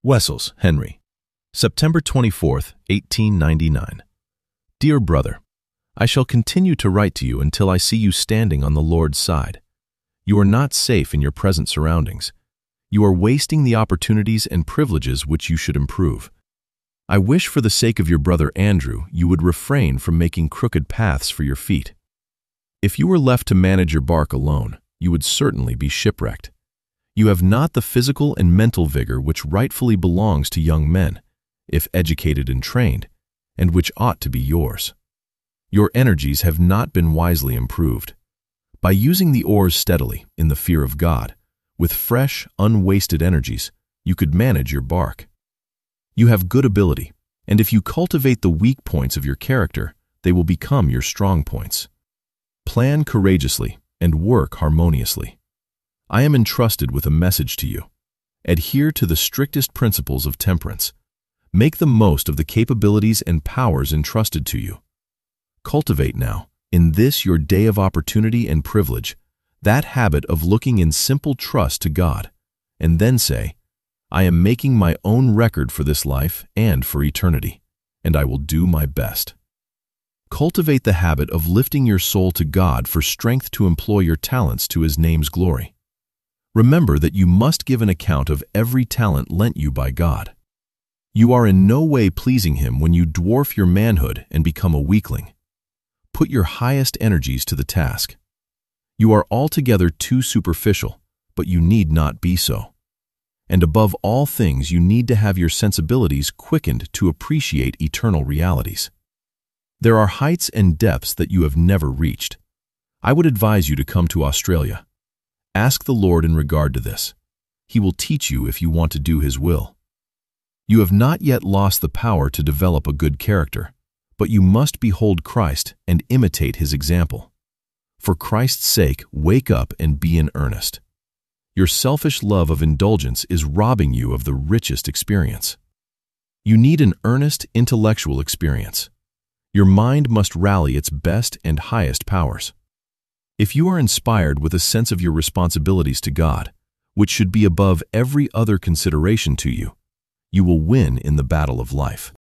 Wessels, Henry. September 24th, 1899. Dear brother, I shall continue to write to you until I see you standing on the Lord's side. You are not safe in your present surroundings. You are wasting the opportunities and privileges which you should improve. I wish for the sake of your brother Andrew you would refrain from making crooked paths for your feet. If you were left to manage your bark alone, you would certainly be shipwrecked. You have not the physical and mental vigor which rightfully belongs to young men, if educated and trained, and which ought to be yours. Your energies have not been wisely improved. By using the oars steadily, in the fear of God, with fresh, unwasted energies, you could manage your bark. You have good ability, and if you cultivate the weak points of your character, they will become your strong points. Plan courageously and work harmoniously. I am entrusted with a message to you. Adhere to the strictest principles of temperance. Make the most of the capabilities and powers entrusted to you. Cultivate now, in this your day of opportunity and privilege, that habit of looking in simple trust to God, and then say, I am making my own record for this life and for eternity, and I will do my best. Cultivate the habit of lifting your soul to God for strength to employ your talents to His name's glory. Remember that you must give an account of every talent lent you by God. You are in no way pleasing Him when you dwarf your manhood and become a weakling. Put your highest energies to the task. You are altogether too superficial, but you need not be so. And above all things, you need to have your sensibilities quickened to appreciate eternal realities. There are heights and depths that you have never reached. I would advise you to come to Australia. Ask the Lord in regard to this. He will teach you if you want to do His will. You have not yet lost the power to develop a good character, but you must behold Christ and imitate His example. For Christ's sake, wake up and be in earnest. Your selfish love of indulgence is robbing you of the richest experience. You need an earnest intellectual experience. Your mind must rally its best and highest powers. If you are inspired with a sense of your responsibilities to God, which should be above every other consideration to you, you will win in the battle of life.